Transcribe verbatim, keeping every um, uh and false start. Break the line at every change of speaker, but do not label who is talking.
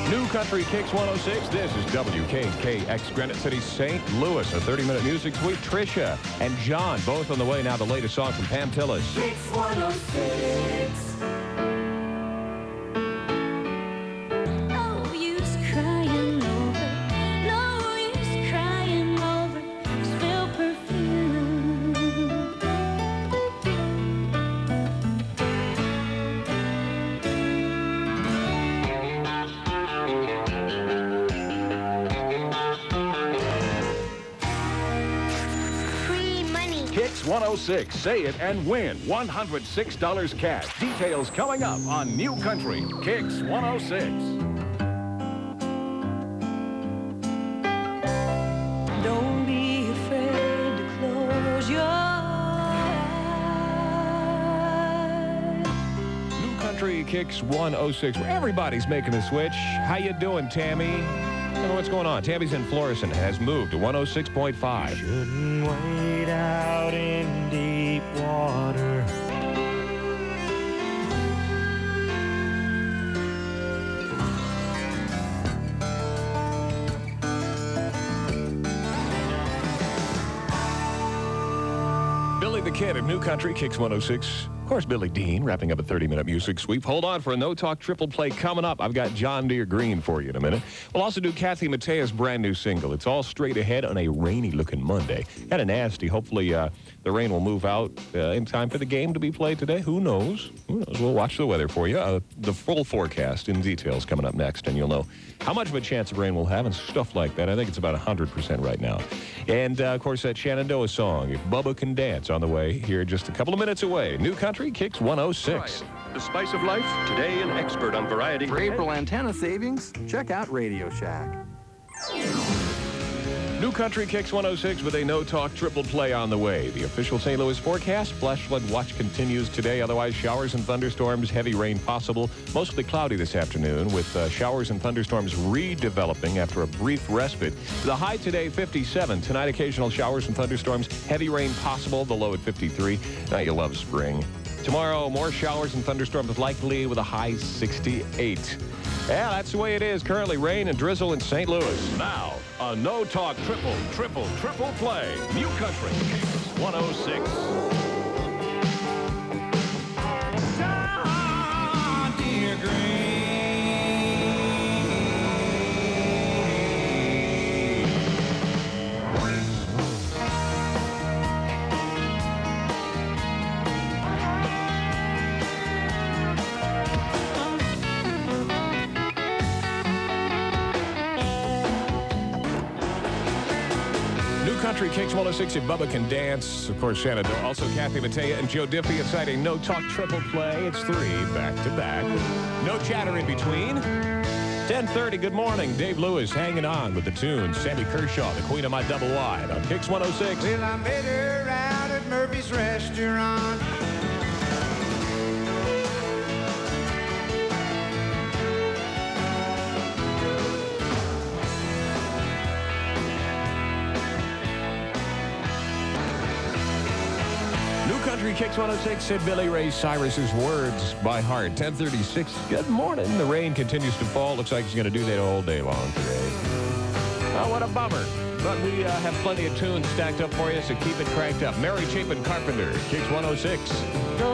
New Country Kicks one oh six. This is W K K X Granite City, Saint Louis. A thirty-minute music suite. Trisha and John, both on the way now. The latest song from Pam Tillis.
Kicks one oh six.
No use crying over, no use crying over spilled perfume.
Free money.
Kicks one oh six. Say it and win one hundred six dollars cash. Details coming up on New Country Kicks one oh six.
Don't be afraid to close your eyes.
New Country Kicks one oh six, where everybody's making a switch. How you doing, Tammy? I don't know what's going on. Tammy's in Florissant, has moved to one oh six point five.
Shouldn't wade out in deep water.
Billy the Kid of New Country Kicks one oh six. Of course, Billy Dean wrapping up a thirty-minute music sweep. Hold on for a No Talk triple play coming up. I've got John Deere Green for you in a minute. We'll also do Kathy Mattea's brand new single. It's all straight ahead on a rainy-looking Monday. Kind of nasty. Hopefully, uh, the rain will move out uh, in time for the game to be played today. Who knows? Who knows? We'll watch the weather for you. Uh, the full forecast in details coming up next, and you'll know how much of a chance of rain we'll have and stuff like that. I think it's about one hundred percent right now. And, uh, of course, that Shenandoah song, If Bubba Can Dance, on the way here just a couple of minutes away. New Country Kicks one oh six.
The spice of life. Today, an expert on variety.
For April antenna savings, check out Radio Shack.
New Country Kicks one oh six with a no-talk triple play on the way. The official Saint Louis forecast, flash flood watch continues today. Otherwise, showers and thunderstorms, heavy rain possible. Mostly cloudy this afternoon with uh, showers and thunderstorms redeveloping after a brief respite. The high today, fifty-seven. Tonight, occasional showers and thunderstorms, heavy rain possible. The low at fifty-three. Now you love spring. Tomorrow, more showers and thunderstorms likely with a high sixty-eight. Yeah, that's the way it is. Currently, rain and drizzle in Saint Louis.
Now, a No Talk triple, triple, triple play. New Country Kicks one oh six.
John Deere Green.
Country Kicks one oh six if Bubba Can Dance. Of course, Shenandoah. Also, Kathy Mattea and Joe Diffie inside a No Talk triple play. It's three back to back. No chatter in between. ten thirty, good morning. Dave Lewis hanging on with the tune. Sammy Kershaw, the queen of my double wide on Kicks one oh six.
Well, I met her out at Murphy's restaurant.
Country Kicks one oh six said Billy Ray Cyrus's words by heart. ten thirty-six. Good morning. The rain continues to fall. Looks like it's going to do that all day long today. Oh, what a bummer. But we uh, have plenty of tunes stacked up for you, so keep it cranked up. Mary Chapin Carpenter, Kicks one oh six.